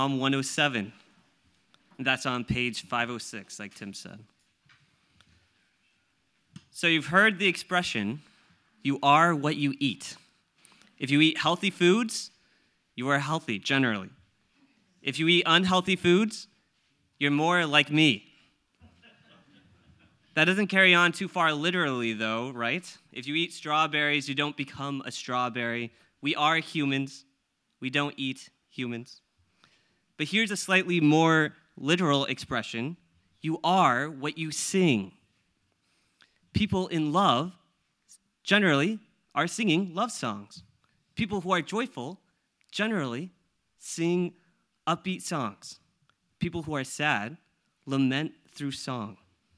Psalm 107. And that's on page 506, like Tim said. So you've heard the expression, you are what you eat. If you eat healthy foods, you are healthy, generally. If you eat unhealthy foods, you're more like me. That doesn't carry on too far literally, though, right? If you eat strawberries, you don't become a strawberry. We are humans. We don't eat humans. But here's a slightly more literal expression. You are what you sing. People in love generally are singing love songs. People who are joyful generally sing upbeat songs. People who are sad lament through song.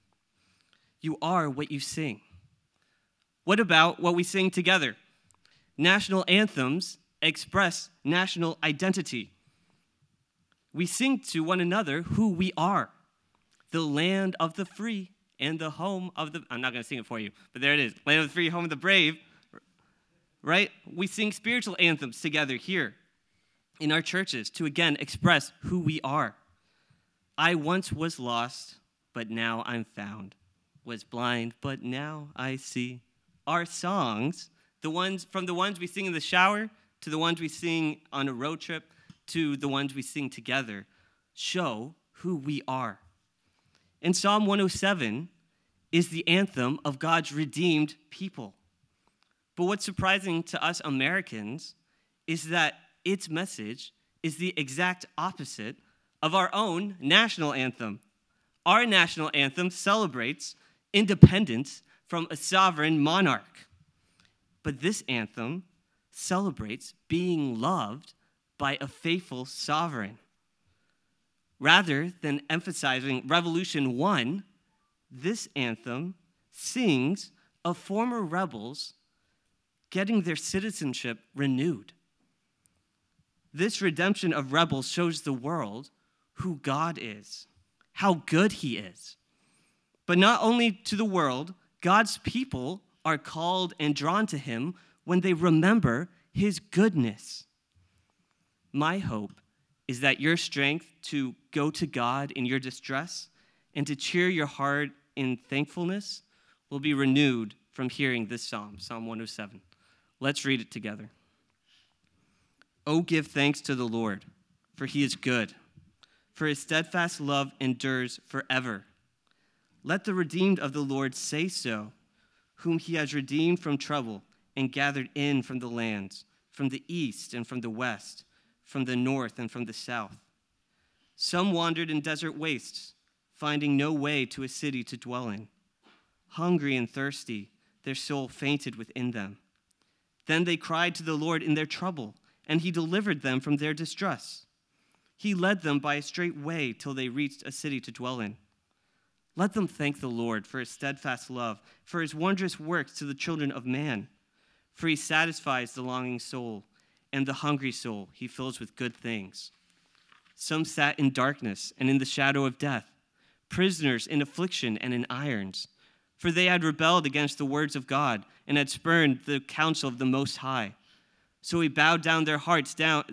You are what you sing. What about what we sing together? National anthems express national identity. We sing to one another who we are, the land of the free and the home of the, I'm not going to sing it for you, but there it is, land of the free, home of the brave, right? We sing spiritual anthems together here in our churches to again express who we are. I once was lost, but now I'm found. Was blind, but now I see. Our songs, the ones we sing in the shower to the ones we sing on a road trip to the ones we sing together, show who we are. And Psalm 107 is the anthem of God's redeemed people. But what's surprising to us Americans is that its message is the exact opposite of our own national anthem. Our national anthem celebrates independence from a sovereign monarch. But this anthem celebrates being loved by a faithful sovereign. Rather than emphasizing Revolution 1, this anthem sings of former rebels getting their citizenship renewed. This redemption of rebels shows the world who God is, how good he is. But not only to the world, God's people are called and drawn to him when they remember his goodness. My hope is that your strength to go to God in your distress and to cheer your heart in thankfulness will be renewed from hearing this psalm, Psalm 107. Let's read it together. Oh, give thanks to the Lord, for he is good, for his steadfast love endures forever. Let the redeemed of the Lord say so, whom he has redeemed from trouble and gathered in from the lands, from the east and from the west, from the north and from the south. Some wandered in desert wastes, finding no way to a city to dwell in. Hungry and thirsty, their soul fainted within them. Then they cried to the Lord in their trouble, and he delivered them from their distress. He led them by a straight way till they reached a city to dwell in. Let them thank the Lord for his steadfast love, for his wondrous works to the children of man. For he satisfies the longing soul, and the hungry soul he fills with good things. Some sat in darkness and in the shadow of death, prisoners in affliction and in irons. For they had rebelled against the words of God and had spurned the counsel of the Most High. So he bowed their hearts down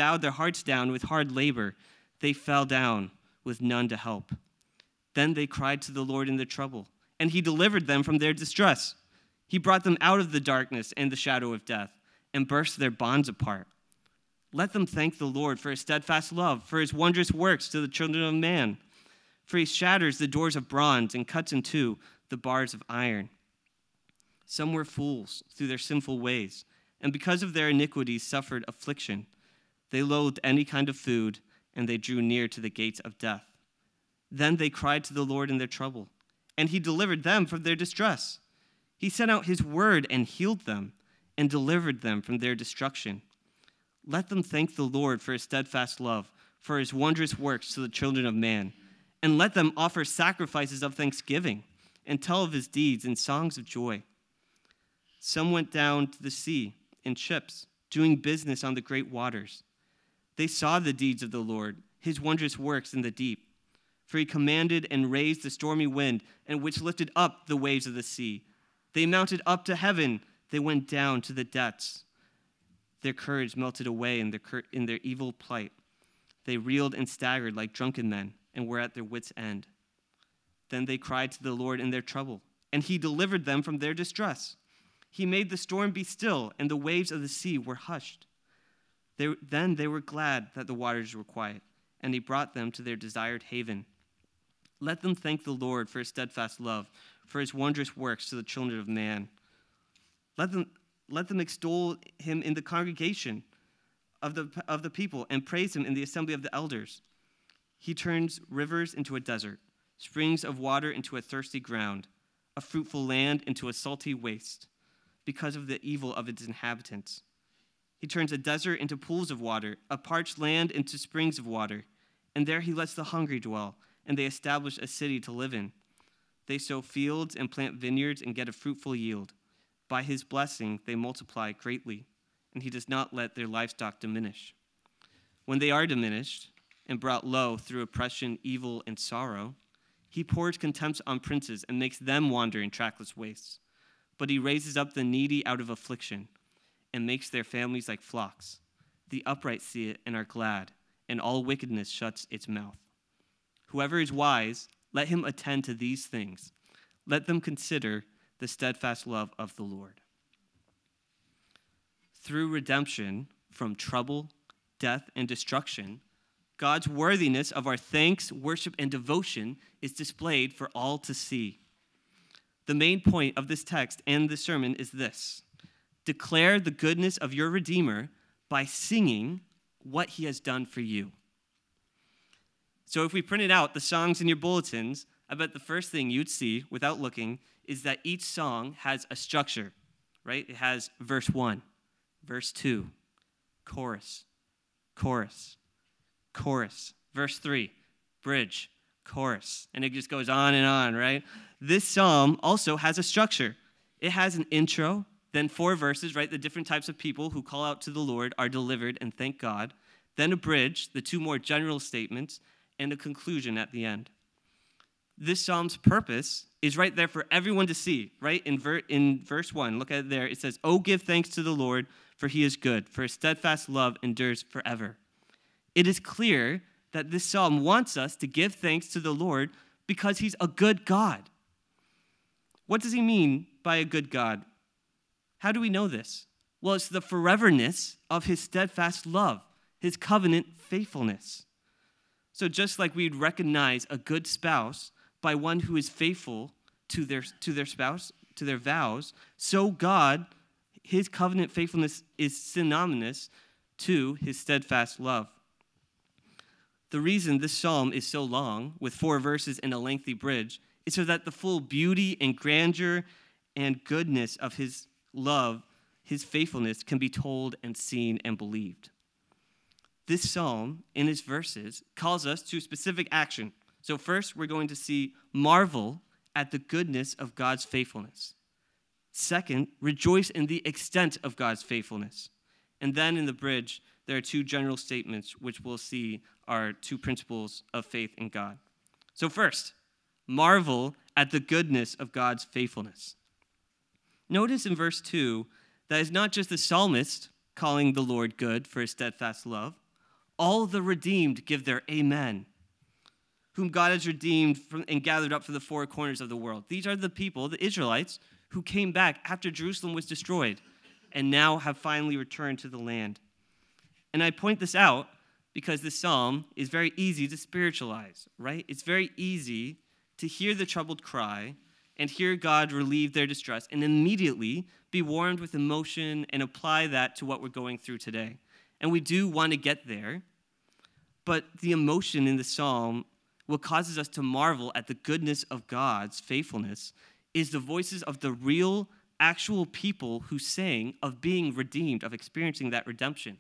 with hard labor. They fell down with none to help. Then they cried to the Lord in their trouble, and he delivered them from their distress. He brought them out of the darkness and the shadow of death, and burst their bonds apart. Let them thank the Lord for his steadfast love, for his wondrous works to the children of man. For he shatters the doors of bronze and cuts in two the bars of iron. Some were fools through their sinful ways, and because of their iniquities suffered affliction. They loathed any kind of food, and they drew near to the gates of death. Then they cried to the Lord in their trouble, and he delivered them from their distress. He sent out his word and healed them, and delivered them from their destruction. Let them thank the Lord for his steadfast love, for his wondrous works to the children of man. And let them offer sacrifices of thanksgiving, and tell of his deeds in songs of joy. Some went down to the sea in ships, doing business on the great waters. They saw the deeds of the Lord, his wondrous works in the deep. For he commanded and raised the stormy wind, and which lifted up the waves of the sea. They mounted up to heaven. They went down to the depths. Their courage melted away in their evil plight. They reeled and staggered like drunken men and were at their wits' end. Then they cried to the Lord in their trouble, and he delivered them from their distress. He made the storm be still, and the waves of the sea were hushed. Then they were glad that the waters were quiet, and he brought them to their desired haven. Let them thank the Lord for his steadfast love, for his wondrous works to the children of man. Let them extol him in the congregation of the people, and praise him in the assembly of the elders. He turns rivers into a desert, springs of water into a thirsty ground, a fruitful land into a salty waste, because of the evil of its inhabitants. He turns a desert into pools of water, a parched land into springs of water, and there he lets the hungry dwell, and they establish a city to live in. They sow fields and plant vineyards and get a fruitful yield. By his blessing they multiply greatly, and he does not let their livestock diminish. When they are diminished and brought low through oppression, evil, and sorrow, he pours contempt on princes and makes them wander in trackless wastes. But he raises up the needy out of affliction and makes their families like flocks. The upright see it and are glad, and all wickedness shuts its mouth. Whoever is wise, let him attend to these things. Let them consider the steadfast love of the Lord. Through redemption from trouble, death, and destruction, God's worthiness of our thanks, worship, and devotion is displayed for all to see. The main point of this text and this sermon is this: declare the goodness of your Redeemer by singing what he has done for you. So if we printed out the songs in your bulletins, I bet the first thing you'd see without looking is that each song has a structure, right? It has verse 1, verse 2, chorus, chorus, chorus, verse 3, bridge, chorus, and it just goes on, right? This psalm also has a structure. It has an intro, then 4 verses, right? The different types of people who call out to the Lord are delivered and thank God. Then a bridge, the 2 more general statements, and a conclusion at the end. This psalm's purpose is right there for everyone to see, right? In verse 1, look at it there. It says, "Oh, give thanks to the Lord, for he is good, for his steadfast love endures forever." It is clear that this psalm wants us to give thanks to the Lord because he's a good God. What does he mean by a good God? How do we know this? Well, it's the foreverness of his steadfast love, his covenant faithfulness. So just like we'd recognize a good spouse by one who is faithful to their spouse, to their vows, so God, his covenant faithfulness is synonymous to his steadfast love. The reason this psalm is so long, with 4 verses and a lengthy bridge, is so that the full beauty and grandeur and goodness of his love, his faithfulness, can be told and seen and believed. This psalm, in its verses, calls us to specific action. So first, we're going to see marvel at the goodness of God's faithfulness. Second, rejoice in the extent of God's faithfulness. And then in the bridge, there are 2 general statements which we'll see are 2 principles of faith in God. So first, marvel at the goodness of God's faithfulness. Notice in verse 2 that it's not just the psalmist calling the Lord good for his steadfast love. All the redeemed give their amen, whom God has redeemed and gathered up from the 4 corners of the world. These are the people, the Israelites, who came back after Jerusalem was destroyed and now have finally returned to the land. And I point this out because this psalm is very easy to spiritualize, right? It's very easy to hear the troubled cry and hear God relieve their distress and immediately be warmed with emotion and apply that to what we're going through today. And we do want to get there, but the emotion in the psalm, what causes us to marvel at the goodness of God's faithfulness, is the voices of the real, actual people who sang of being redeemed, of experiencing that redemption.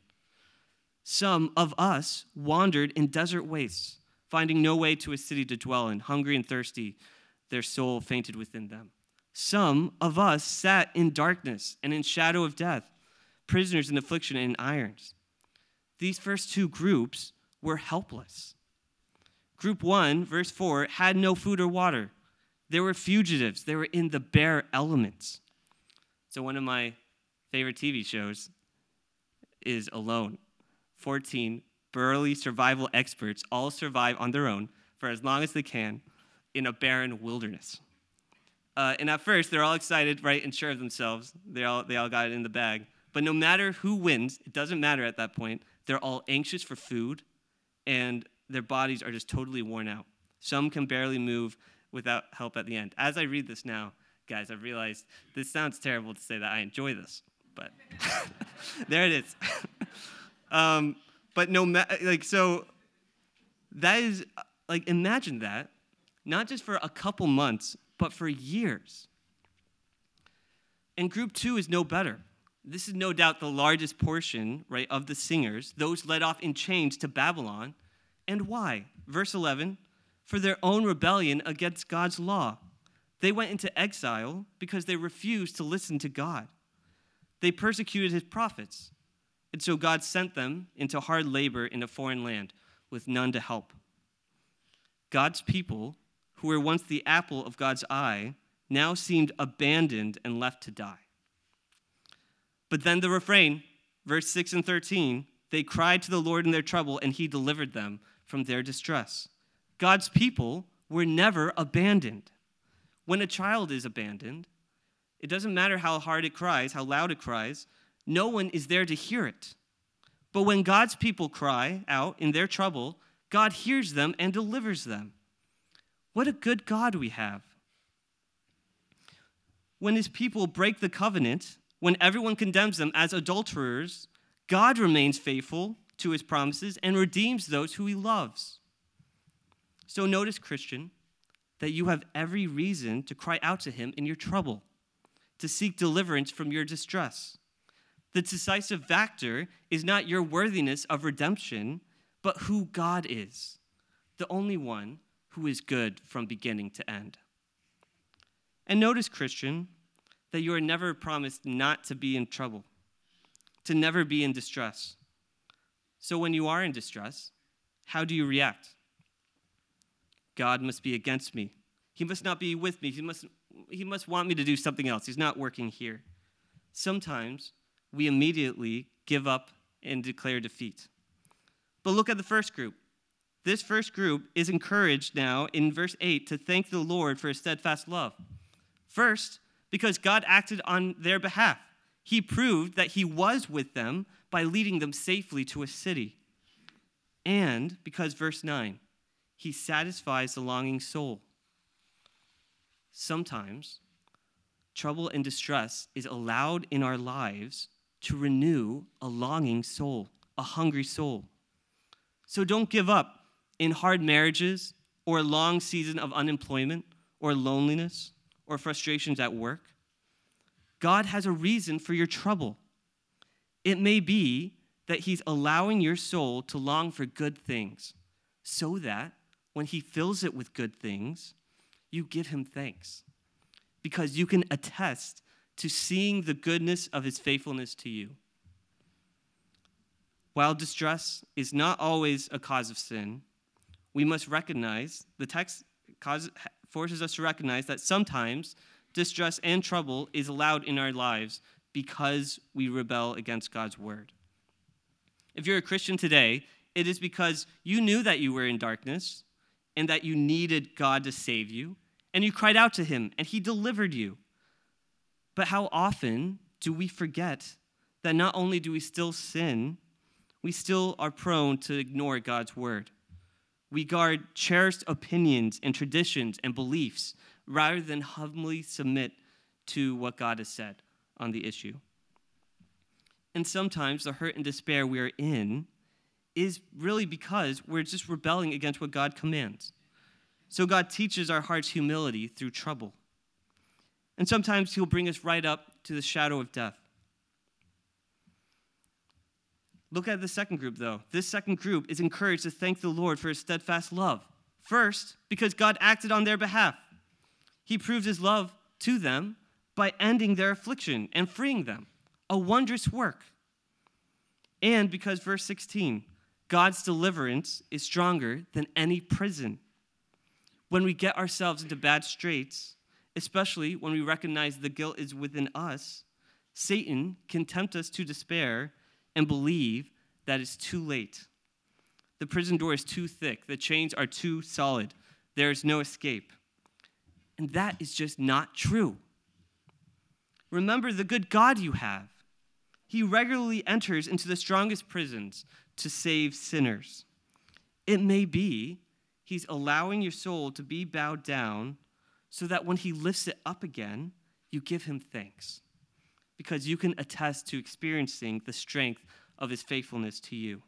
Some of us wandered in desert wastes, finding no way to a city to dwell in, hungry and thirsty, their soul fainted within them. Some of us sat in darkness and in shadow of death, prisoners in affliction and in irons. These first 2 groups were helpless. Group 1, verse 4, had no food or water. They were fugitives. They were in the bare elements. So one of my favorite TV shows is Alone. 14 burly survival experts all survive on their own for as long as they can in a barren wilderness. And at first, they're all excited, right, and sure of themselves. They all got it in the bag. But no matter who wins, it doesn't matter at that point. They're all anxious for food, and their bodies are just totally worn out. Some can barely move without help at the end. As I read this now, guys, I've realized this sounds terrible to say that I enjoy this, but there it is. But so that is, imagine that, not just for a couple months, but for years. And group 2 is no better. This is no doubt the largest portion, right, of the singers, those led off in chains to Babylon. And why? Verse 11, for their own rebellion against God's law. They went into exile because they refused to listen to God. They persecuted his prophets. And so God sent them into hard labor in a foreign land with none to help. God's people, who were once the apple of God's eye, now seemed abandoned and left to die. But then the refrain, verse 6 and 13, they cried to the Lord in their trouble, and he delivered them from their distress. God's people were never abandoned. When a child is abandoned, it doesn't matter how hard it cries, how loud it cries, no one is there to hear it. But when God's people cry out in their trouble, God hears them and delivers them. What a good God we have. When his people break the covenant, when everyone condemns them as adulterers, God remains faithful to his promises and redeems those who he loves. So notice, Christian, that you have every reason to cry out to him in your trouble, to seek deliverance from your distress. The decisive factor is not your worthiness of redemption, but who God is, the only one who is good from beginning to end. And notice, Christian, that you are never promised not to be in trouble, to never be in distress. So when you are in distress, how do you react? God must be against me. He must not be with me. He must want me to do something else. He's not working here. Sometimes we immediately give up and declare defeat. But look at the first group. This first group is encouraged now in verse 8 to thank the Lord for his steadfast love. First, because God acted on their behalf. He proved that he was with them by leading them safely to a city. And because, verse 9, he satisfies the longing soul. Sometimes, trouble and distress is allowed in our lives to renew a longing soul, a hungry soul. So don't give up in hard marriages or a long season of unemployment or loneliness or frustrations at work. God has a reason for your trouble. It may be that he's allowing your soul to long for good things so that when he fills it with good things, you give him thanks because you can attest to seeing the goodness of his faithfulness to you. While distress is not always a cause of sin, we must recognize, the text forces us to recognize that sometimes distress and trouble is allowed in our lives because we rebel against God's word. If you're a Christian today, it is because you knew that you were in darkness and that you needed God to save you, and you cried out to him, and he delivered you. But how often do we forget that not only do we still sin, we still are prone to ignore God's word. We guard cherished opinions and traditions and beliefs rather than humbly submit to what God has said on the issue. And sometimes the hurt and despair we are in is really because we're just rebelling against what God commands. So God teaches our hearts humility through trouble. And sometimes he'll bring us right up to the shadow of death. Look at the second group, though. This second group is encouraged to thank the Lord for his steadfast love. First, because God acted on their behalf. He proved his love to them by ending their affliction and freeing them. A wondrous work. And because, verse 16, God's deliverance is stronger than any prison. When we get ourselves into bad straits, especially when we recognize the guilt is within us, Satan can tempt us to despair and believe that it's too late. The prison door is too thick. The chains are too solid. There's no escape. And that is just not true. Remember the good God you have. He regularly enters into the strongest prisons to save sinners. It may be he's allowing your soul to be bowed down so that when he lifts it up again, you give him thanks, because you can attest to experiencing the strength of his faithfulness to you.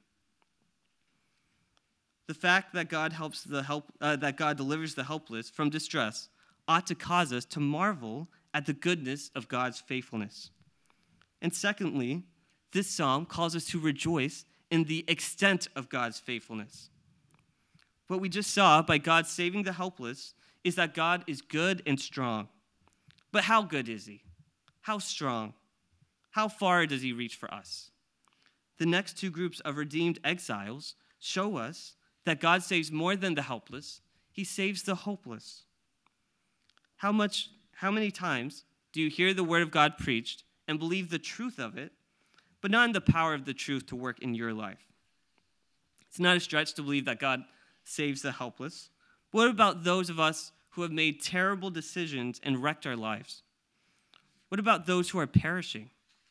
The fact that God delivers the helpless from distress ought to cause us to marvel at the goodness of God's faithfulness. And secondly, this psalm calls us to rejoice in the extent of God's faithfulness. What we just saw by God saving the helpless is that God is good and strong. But how good is he? How strong? How far does he reach for us? The next two groups of redeemed exiles show us that God saves more than the helpless. He saves the hopeless. How many times do you hear the word of God preached and believe the truth of it, but not in the power of the truth to work in your life? It's not a stretch to believe that God saves the helpless. What about those of us who have made terrible decisions and wrecked our lives? What about those who are perishing?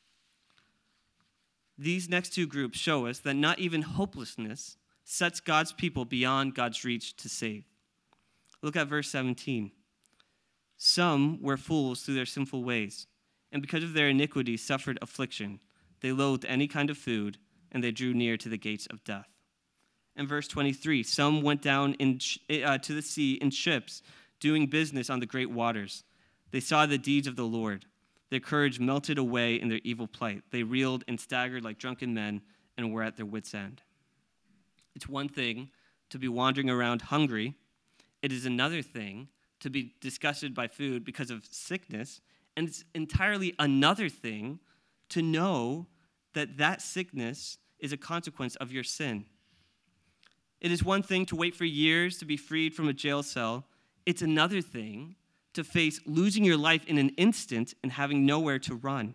These next two groups show us that not even hopelessness sets God's people beyond God's reach to save. Look at verse 17. Some were fools through their sinful ways, and because of their iniquity suffered affliction. They loathed any kind of food, and they drew near to the gates of death. In verse 23, some went down to the sea in ships, doing business on the great waters. They saw the deeds of the Lord. Their courage melted away in their evil plight. They reeled and staggered like drunken men and were at their wits' end. It's one thing to be wandering around hungry. It is another thing to be disgusted by food because of sickness. And it's entirely another thing to know that that sickness is a consequence of your sin. It is one thing to wait for years to be freed from a jail cell. It's another thing to face losing your life in an instant and having nowhere to run.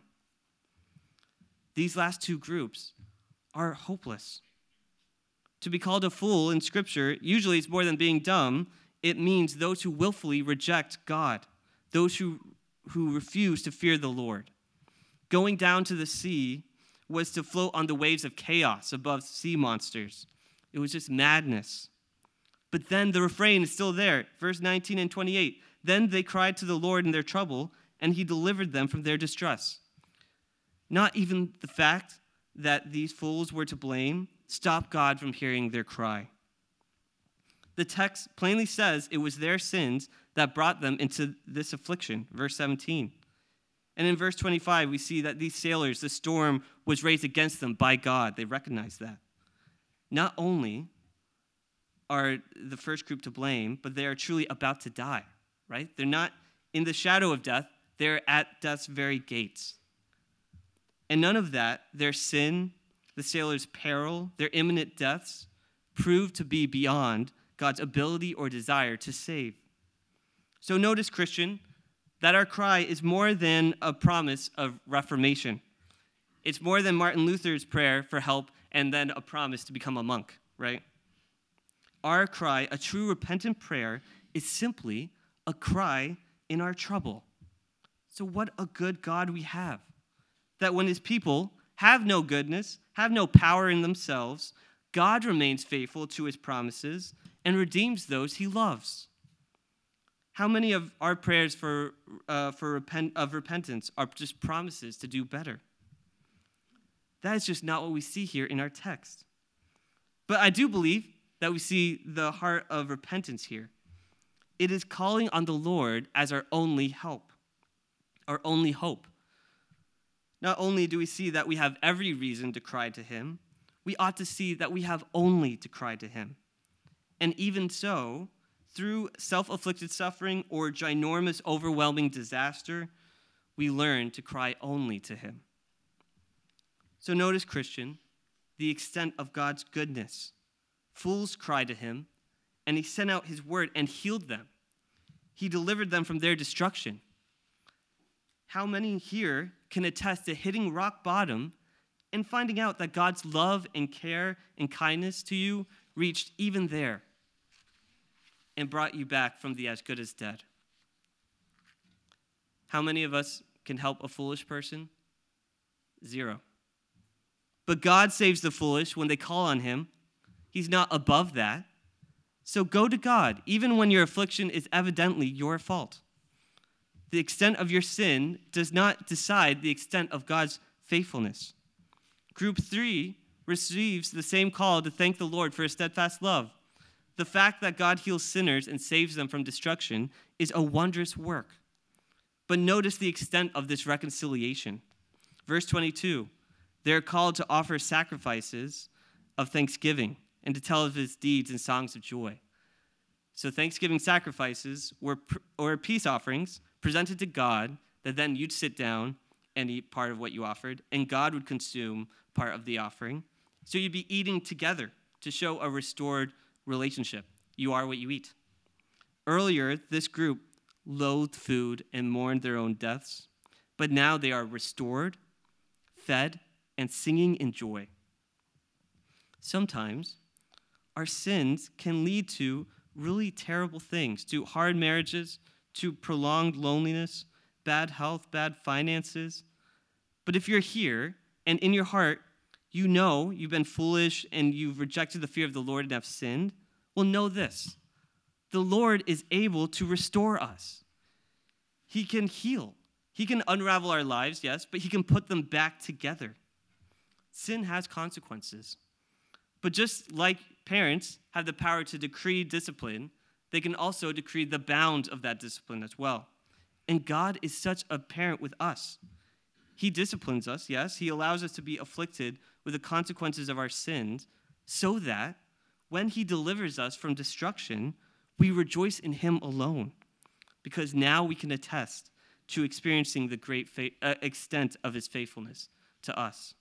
These last two groups are hopeless. To be called a fool in Scripture, usually it's more than being dumb. It means those who willfully reject God, those who refuse to fear the Lord. Going down to the sea was to float on the waves of chaos above sea monsters. It was just madness. But then the refrain is still there. Verse 19 and 28. Then they cried to the Lord in their trouble, and he delivered them from their distress. Not even the fact that these fools were to blame stopped God from hearing their cry. The text plainly says it was their sins that brought them into this affliction, verse 17. And in verse 25, we see that these sailors, the storm was raised against them by God. They recognize that. Not only are the first group to blame, but they are truly about to die, right? They're not in the shadow of death. They're at death's very gates. And none of that, their sin, the sailors' peril, their imminent deaths, proved to be beyond God's ability or desire to save. So notice, Christian, that our cry is more than a promise of reformation. It's more than Martin Luther's prayer for help and then a promise to become a monk, right? Our cry, a true repentant prayer, is simply a cry in our trouble. So what a good God we have, that when his people have no goodness, have no power in themselves, God remains faithful to his promises and redeems those he loves. How many of our prayers of repentance are just promises to do better? That is just not what we see here in our text. But I do believe that we see the heart of repentance here. It is calling on the Lord as our only help, our only hope. Not only do we see that we have every reason to cry to him, we ought to see that we have only to cry to him. And even so, through self-afflicted suffering or ginormous, overwhelming disaster, we learn to cry only to him. So notice, Christian, the extent of God's goodness. Fools cried to him, and he sent out his word and healed them. He delivered them from their destruction. How many here can attest to hitting rock bottom and finding out that God's love and care and kindness to you reached even there and brought you back from the as good as dead. How many of us can help a foolish person? 0. But God saves the foolish when they call on him. He's not above that. So go to God, even when your affliction is evidently your fault. The extent of your sin does not decide the extent of God's faithfulness. Group 3 receives the same call to thank the Lord for his steadfast love. The fact that God heals sinners and saves them from destruction is a wondrous work. But notice the extent of this reconciliation. Verse 22, they're called to offer sacrifices of thanksgiving and to tell of his deeds and songs of joy. So thanksgiving sacrifices or peace offerings presented to God that then you'd sit down and eat part of what you offered, and God would consume part of the offering. So you'd be eating together to show a restored relationship. You are what you eat. Earlier, this group loathed food and mourned their own deaths, but now they are restored, fed, and singing in joy. Sometimes our sins can lead to really terrible things, to hard marriages, to prolonged loneliness, bad health, bad finances. But if you're here and in your heart you know you've been foolish and you've rejected the fear of the Lord and have sinned, well, know this. The Lord is able to restore us. He can heal. He can unravel our lives, yes, but he can put them back together. Sin has consequences. But just like parents have the power to decree discipline, they can also decree the bounds of that discipline as well. And God is such a parent with us. He disciplines us, yes. He allows us to be afflicted with the consequences of our sins so that when he delivers us from destruction, we rejoice in him alone, because now we can attest to experiencing the great extent of his faithfulness to us.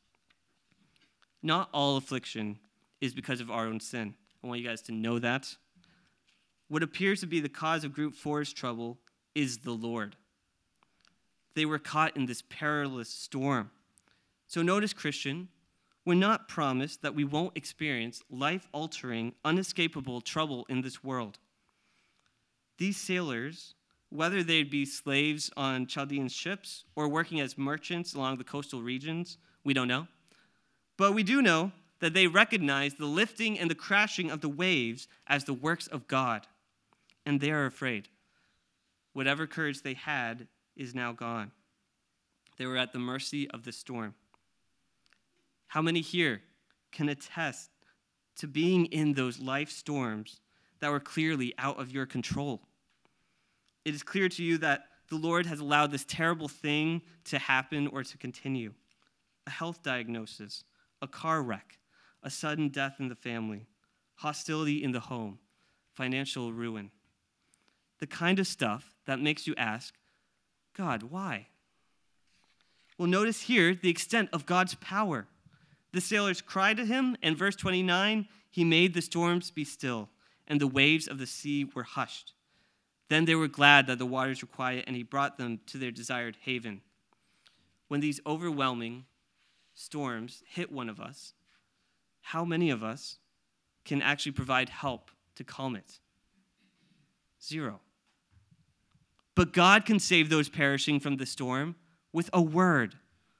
Not all affliction is because of our own sin. I want you guys to know that. What appears to be the cause of Group 4's trouble is the Lord. They were caught in this perilous storm. So notice, Christian, we're not promised that we won't experience life-altering, unescapable trouble in this world. These sailors, whether they'd be slaves on Chaldean ships or working as merchants along the coastal regions, we don't know. But we do know that they recognize the lifting and the crashing of the waves as the works of God, and they are afraid. Whatever courage they had is now gone. They were at the mercy of the storm. How many here can attest to being in those life storms that were clearly out of your control? It is clear to you that the Lord has allowed this terrible thing to happen or to continue. A health diagnosis, a car wreck, a sudden death in the family, hostility in the home, financial ruin. The kind of stuff that makes you ask, God, why? Well, notice here the extent of God's power. The sailors cried to him, and verse 29, he made the storms be still, and the waves of the sea were hushed. Then they were glad that the waters were quiet, and he brought them to their desired haven. When these overwhelming storms hit one of us, how many of us can actually provide help to calm it? 0. But God can save those perishing from the storm with a word.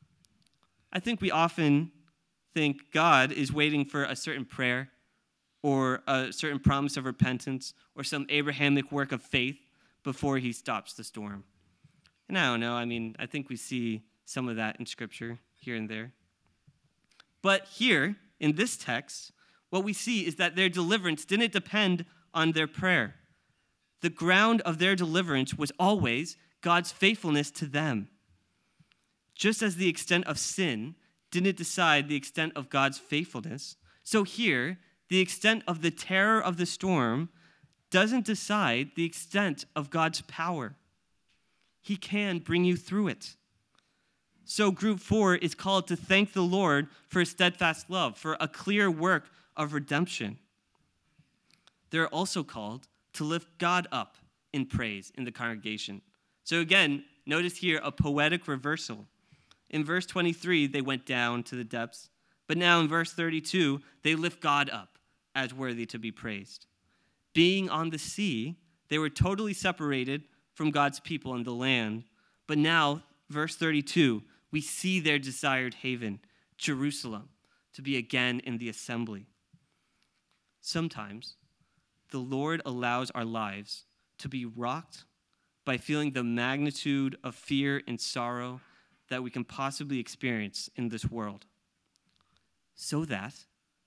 I think we often think God is waiting for a certain prayer or a certain promise of repentance or some Abrahamic work of faith before he stops the storm. And I don't know, I think we see some of that in Scripture here and there. But here, in this text, what we see is that their deliverance didn't depend on their prayer. The ground of their deliverance was always God's faithfulness to them. Just as the extent of sin didn't decide the extent of God's faithfulness, so here, the extent of the terror of the storm doesn't decide the extent of God's power. He can bring you through it. So Group 4 is called to thank the Lord for his steadfast love, for a clear work of redemption. They're also called to lift God up in praise in the congregation. So again, notice here a poetic reversal. In verse 23, they went down to the depths. But now in verse 32, they lift God up. as worthy to be praised. Being on the sea, they were totally separated from God's people in the land. But now, verse 32, we see their desired haven, Jerusalem, to be again in the assembly. Sometimes, the Lord allows our lives to be rocked by feeling the magnitude of fear and sorrow that we can possibly experience in this world. So that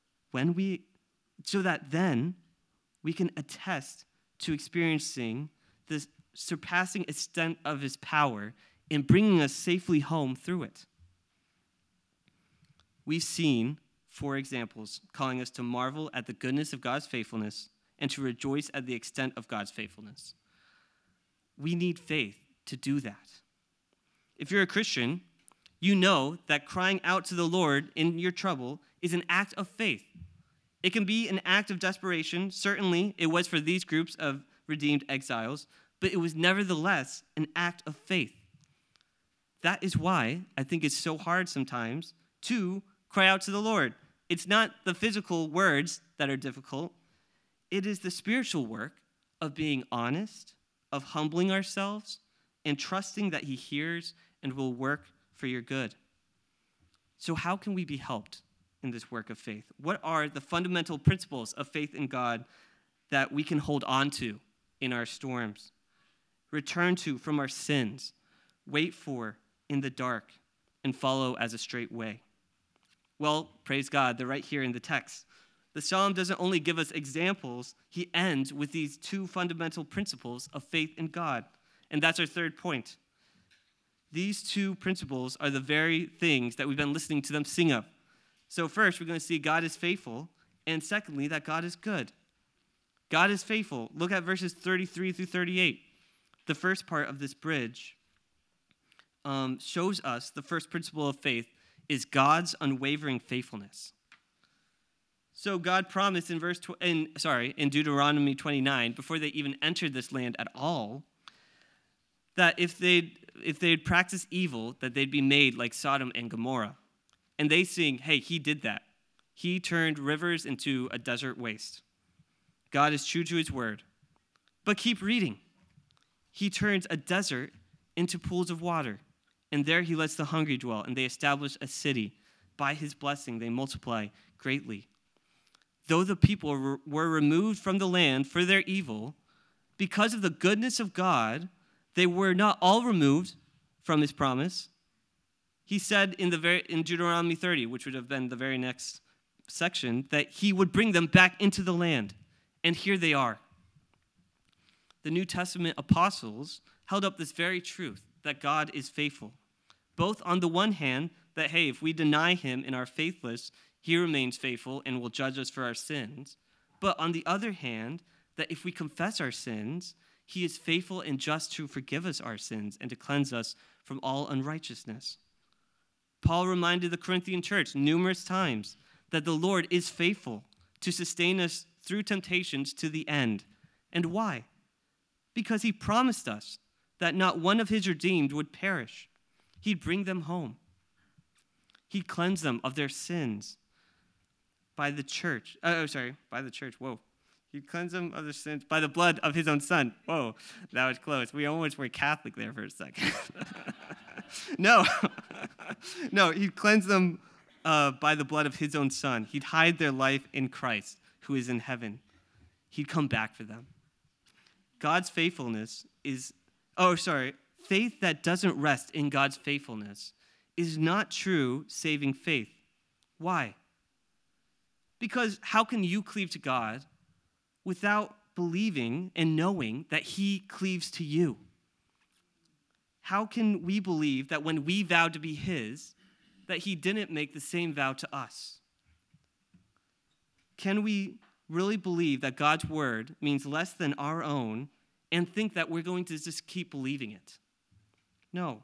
then we can attest to experiencing the surpassing extent of his power in bringing us safely home through it. We've seen 4 examples calling us to marvel at the goodness of God's faithfulness and to rejoice at the extent of God's faithfulness. We need faith to do that. If you're a Christian, you know that crying out to the Lord in your trouble is an act of faith. It can be an act of desperation. Certainly, it was for these groups of redeemed exiles, but it was nevertheless an act of faith. That is why I think it's so hard sometimes to cry out to the Lord. It's not the physical words that are difficult. It is the spiritual work of being honest, of humbling ourselves, and trusting that he hears and will work for your good. So how can we be helped in this work of faith? What are the fundamental principles of faith in God that we can hold on to in our storms, return to from our sins, wait for in the dark, and follow as a straight way? Well, praise God, they're right here in the text. The psalm doesn't only give us examples, he ends with these 2 fundamental principles of faith in God. And that's our third point. These 2 principles are the very things that we've been listening to them sing of. So first, we're going to see God is faithful, and secondly, that God is good. God is faithful. Look at verses 33 through 38. The first part of this bridge shows us the first principle of faith is God's unwavering faithfulness. So God promised in Deuteronomy 29, before they even entered this land at all, that if they'd practice evil, that they'd be made like Sodom and Gomorrah. And they sing, hey, he did that. He turned rivers into a desert waste. God is true to his word. But keep reading. He turns a desert into pools of water, and there he lets the hungry dwell, and they establish a city. By his blessing, they multiply greatly. Though the people were removed from the land for their evil, because of the goodness of God, they were not all removed from his promise. He said in Deuteronomy 30, which would have been the very next section, that he would bring them back into the land. And here they are. The New Testament apostles held up this very truth, that God is faithful. Both on the one hand, that, hey, if we deny him and are faithless, he remains faithful and will judge us for our sins. But on the other hand, that if we confess our sins, he is faithful and just to forgive us our sins and to cleanse us from all unrighteousness. Paul reminded the Corinthian church numerous times that the Lord is faithful to sustain us through temptations to the end. And why? Because he promised us that not one of his redeemed would perish. He'd bring them home. He'd cleanse them of their sins by the church. Whoa. He'd cleanse them of their sins by the blood of his own son. Whoa, that was close. We almost were Catholic there for a second. No, he'd cleanse them by the blood of his own son. He'd hide their life in Christ, who is in heaven. He'd come back for them. God's faithfulness faith that doesn't rest in God's faithfulness is not true saving faith. Why? Because how can you cleave to God without believing and knowing that he cleaves to you? How can we believe that when we vowed to be his, that he didn't make the same vow to us? Can we really believe that God's word means less than our own and think that we're going to just keep believing it? No.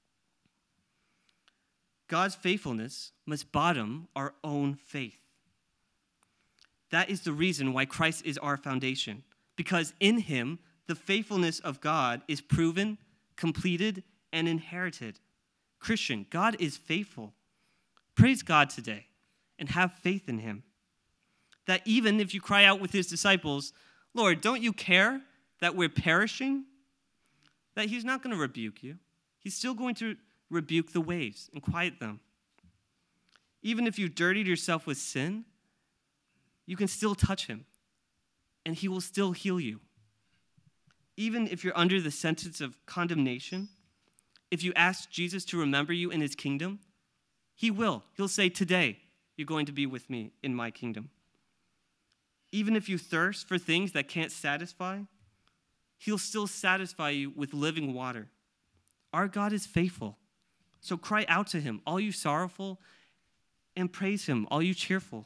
God's faithfulness must bottom our own faith. That is the reason why Christ is our foundation, because in him, the faithfulness of God is proven, completed, and inherited. Christian, God is faithful. Praise God today and have faith in him. That even if you cry out with his disciples, Lord, don't you care that we're perishing? That he's not going to rebuke you. He's still going to rebuke the waves and quiet them. Even if you dirtied yourself with sin, you can still touch him, and he will still heal you. Even if you're under the sentence of condemnation, if you ask Jesus to remember you in his kingdom, he will. He'll say, today, you're going to be with me in my kingdom. Even if you thirst for things that can't satisfy, he'll still satisfy you with living water. Our God is faithful. So cry out to him, all you sorrowful, and praise him, all you cheerful.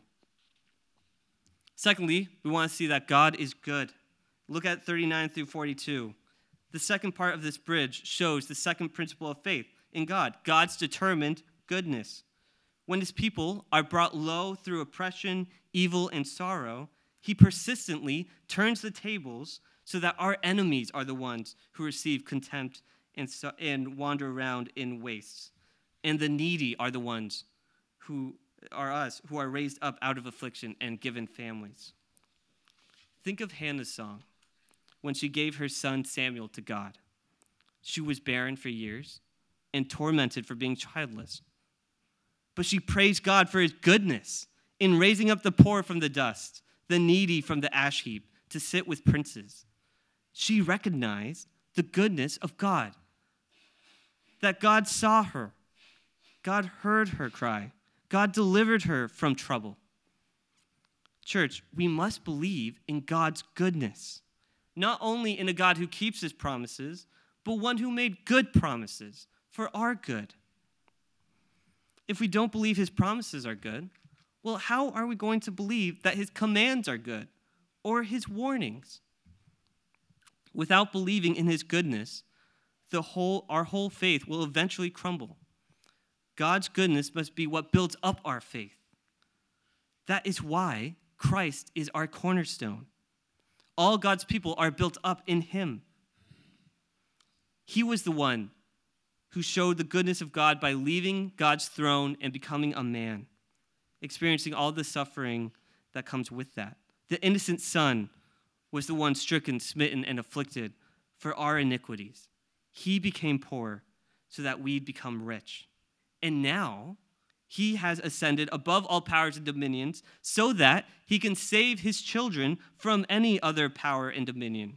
Secondly, we want to see that God is good. Look at 39 through 42. The second part of this bridge shows the second principle of faith in God, God's determined goodness. When his people are brought low through oppression, evil, and sorrow, he persistently turns the tables so that our enemies are the ones who receive contempt and wander around in wastes. And the needy are the ones who are us, who are raised up out of affliction and given families. Think of Hannah's song when she gave her son Samuel to God. She was barren for years and tormented for being childless. But she praised God for his goodness in raising up the poor from the dust, the needy from the ash heap, to sit with princes. She recognized the goodness of God, that God saw her, God heard her cry, God delivered her from trouble. Church, we must believe in God's goodness, not only in a God who keeps his promises, but one who made good promises for our good. If we don't believe his promises are good, well, how are we going to believe that his commands are good or his warnings? Without believing in his goodness, our whole faith will eventually crumble. God's goodness must be what builds up our faith. That is why Christ is our cornerstone. All God's people are built up in him. He was the one who showed the goodness of God by leaving God's throne and becoming a man, experiencing all the suffering that comes with that. The innocent son was the one stricken, smitten, and afflicted for our iniquities. He became poor so that we'd become rich. And now he has ascended above all powers and dominions so that he can save his children from any other power and dominion.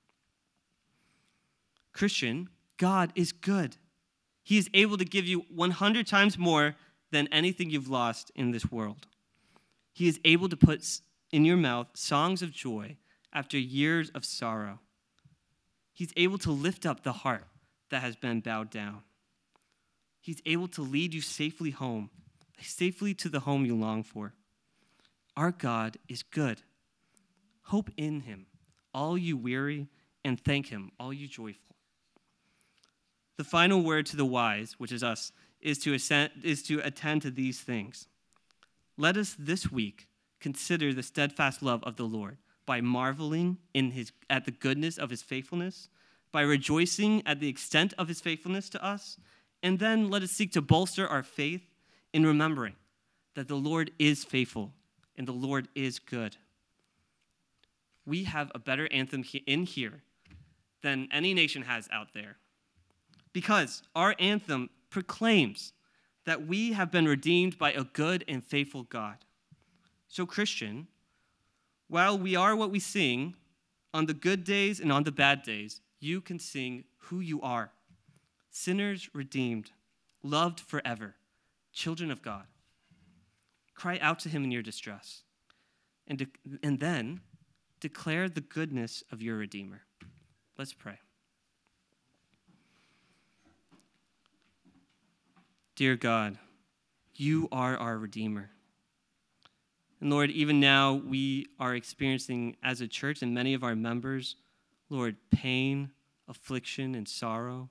Christian, God is good. He is able to give you 100 times more than anything you've lost in this world. He is able to put in your mouth songs of joy after years of sorrow. He's able to lift up the heart that has been bowed down. He's able to lead you safely home, safely to the home you long for. Our God is good. Hope in him, all you weary, and thank him, all you joyful. The final word to the wise, which is us, is to attend to these things. Let us this week consider the steadfast love of the Lord by marveling at the goodness of his faithfulness, by rejoicing at the extent of his faithfulness to us, and then let us seek to bolster our faith in remembering that the Lord is faithful and the Lord is good. We have a better anthem in here than any nation has out there, because our anthem proclaims that we have been redeemed by a good and faithful God. So, Christian, while we are what we sing, on the good days and on the bad days, you can sing who you are. Sinners redeemed, loved forever, children of God. Cry out to him in your distress, and then declare the goodness of your Redeemer. Let's pray. Dear God, you are our Redeemer. And Lord, even now we are experiencing as a church and many of our members, Lord, pain, affliction, and sorrow.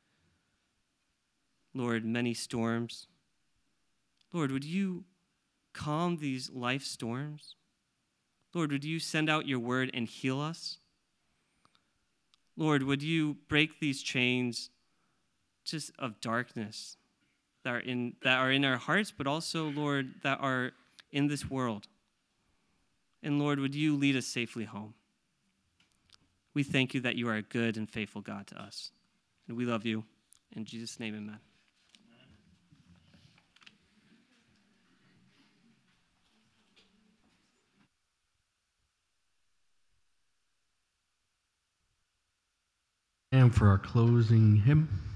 Lord, many storms. Lord, would you calm these life storms? Lord, would you send out your word and heal us? Lord, would you break these chains just of darkness that are in our hearts, but also, Lord, that are in this world? And Lord, would you lead us safely home? We thank you that you are a good and faithful God to us. And we love you. In Jesus' name, amen. And for our closing hymn.